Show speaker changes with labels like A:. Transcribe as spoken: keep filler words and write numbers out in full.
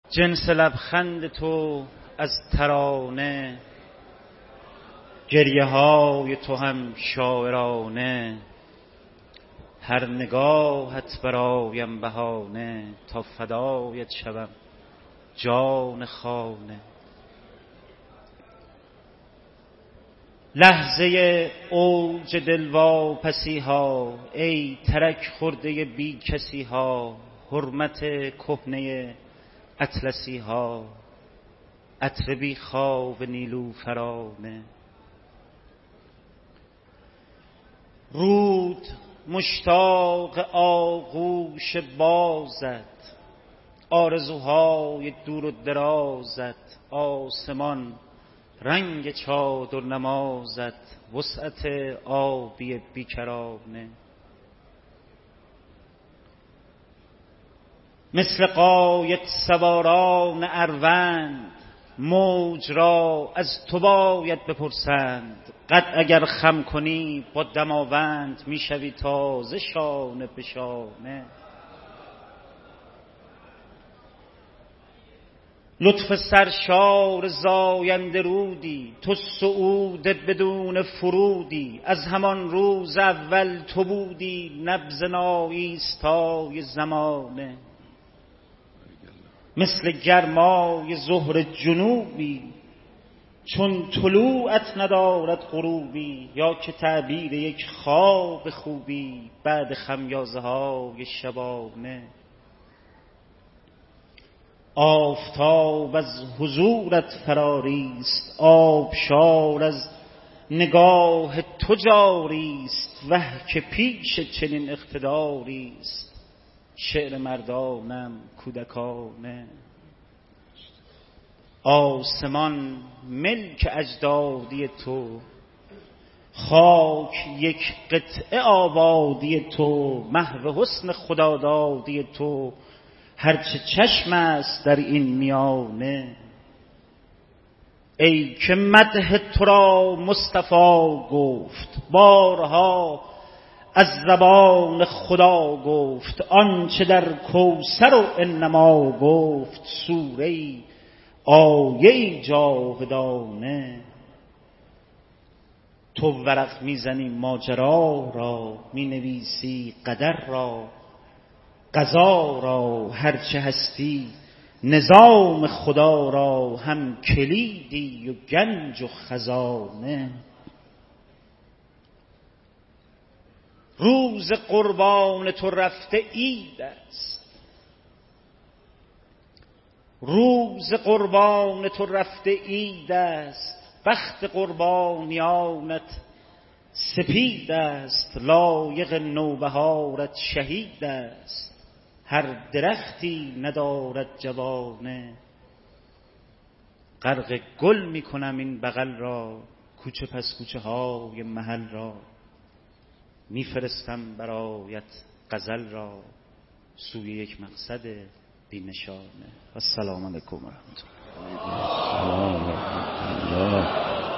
A: جنس لبخند تو از ترانه، گریه های تو هم شاعرانه. هر نگاهت برایم بهانه، تا فدایت شوم جان خانه. لحظه اوج دلواپسی ها، ای ترک خورده بی کسی ها. حرمت کهنه اطلسی ها، عطر بی خواب نیلوفرانه. رود مشتاق آغوش بازت، آرزوهای دور و درازت. آسمان رنگ چادر نمازت، وسعت آبی بیکرانه. مثل غایت سواران اروند، موج را از تو باید بپرسند. قد اگر خم کنی با دماوند، میشوی تازه شانه به شانه. لطف سرشار زاینده رودی، تو صعود بدون فرودی. از همان روز اول تو بودی، نبض ناییستای زمانه. مثل گرمای ظهر جنوبی، چون طلوعت ندارد غروبی. یا که تعبیر یک خواب خوبی، بعد خمیازه های شبانه. آفتاب از حضورت فراریست، آبشار از نگاه تو جاریست. وه که پیش چنین اقتداریست، شعر مردانم کودکانه. آسمان ملک اجدادی تو، خاک یک قطعه آبادی تو. محو حسن خدادادی تو، هرچه چشم است در این میانه. ای که مدح تو را مصطفی گفت، بارها از زبان خدا گفت. آنچه در کوثر و انما گفت، سوره‌ای آیه‌ای جاودانه. تو ورق میزنی ماجرا را، مینویسی قدر را قضا را. هرچه هستی نظام خدا را، هم کلیدی و گنج و خزانه. روز قربان تو رفته عید است، روز قربان تو رفته عید است. بخت قربانیانت سپید است، لایق نوبهارت شهید است. هر درختی ندارد جوانه، غرق گل میکنم این بغل را. کوچه پس کوچه های محل را، میفرستم برایت غزل را. سوی یک مقصد بی نشانه. السلام علیکم و رحمت الله.